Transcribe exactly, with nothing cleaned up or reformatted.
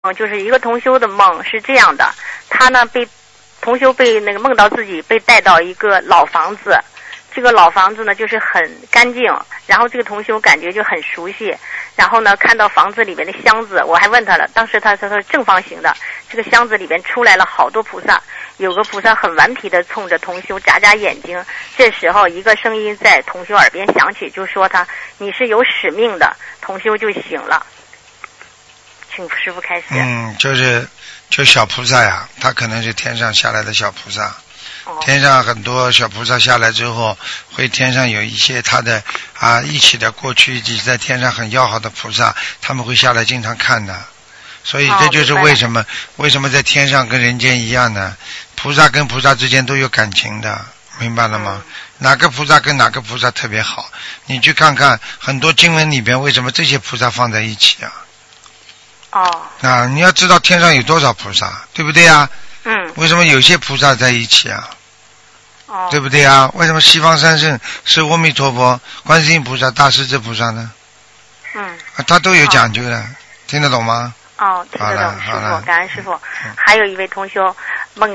嗯，就是一个同修的梦是这样的，他呢被同修被那个梦到自己被带到一个老房子，这个老房子呢就是很干净，然后这个同修感觉就很熟悉，然后呢看到房子里面的箱子，我还问他了，当时他说他是正方形的，这个箱子里面出来了好多菩萨，有个菩萨很顽皮的冲着同修眨眨眼睛，这时候一个声音在同修耳边响起，就说他你是有使命的，同修就醒了。请师傅开始。 嗯，就是就小菩萨呀，他可能是天上下来的小菩萨。 哦、 天上很多小菩萨下来之后，会天上有一些他的啊一起的过去以及在天上很要好的菩萨，他们会下来经常看的。所以这就是为什么、哦、为什么在天上跟人间一样呢？菩萨跟菩萨之间都有感情的，明白了吗？嗯、哪个菩萨跟哪个菩萨特别好？你去看看很多经文里边，为什么这些菩萨放在一起啊？ 哦， 啊，你要知道天上有多少菩萨，对不对啊？ 嗯。 为什么有些菩萨在一起啊？ 哦。 对不对啊？为什么西方三圣是阿弥陀佛、观世音菩萨、大势至菩萨呢？ 嗯。 啊，他都有讲究的，哦、听得懂吗？ 哦，听得懂，师傅，感恩师傅。 嗯、 还有一位同修梦